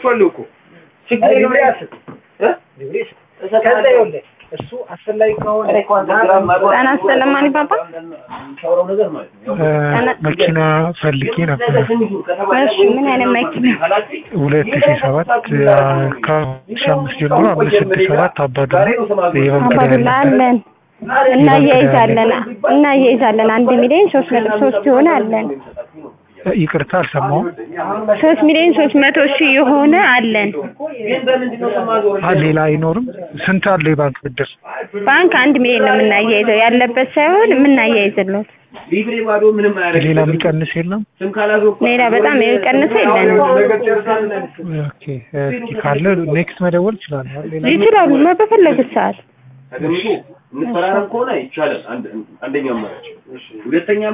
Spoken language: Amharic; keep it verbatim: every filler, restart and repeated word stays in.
ነግራችኋለሁ እኮ ችግር ነው ያስ እ ዲግሪስ ከዛ ይወለ እሱ አስፈላጊ ከሆነ አና ሰለማኒ ባባ ሻውራው ነገር ማለት ነው መኪና ፈልጌ ነበር እሺ ምን አይነት መኪና ሁለት ሺህ ሰባት ከሻምስ ጀምሮ አምስት ስድስት ሰባት አባዱላ አባዱላ አለን እና ያይዛለን እና ያይዛለን አንድ ሚሊዮን ሶስት ነጥብ ሶስት ይሆነ አለን ይቅርታ አልሰማሁም ሶስት ሚሊዮን ሶስት መቶ ሺህ ይሆነ አለን ሌላ አይኖርም ስንት አለ የባንክ ብድር ባንክ አንድ ሚሊዮን ነው የምናያይዘው ያለበት ሳይሆን የምናያይዘው ሊብሬ ባዶ ምንም አያደርግም ሌላ የሚቀንስ የለም ስም ካላዞር ሌላ በጣም የሚቀንስ የለም ኦኬ እስኪ ካለ ኔክስት መደወል ይችላል ሌላ ይችላል በፈለጉት ሰዓት ተገኝቶ እንፈራረም ከሆነ ይቻላል አንድ አንደኛው ማለት እሺ ሁለተኛ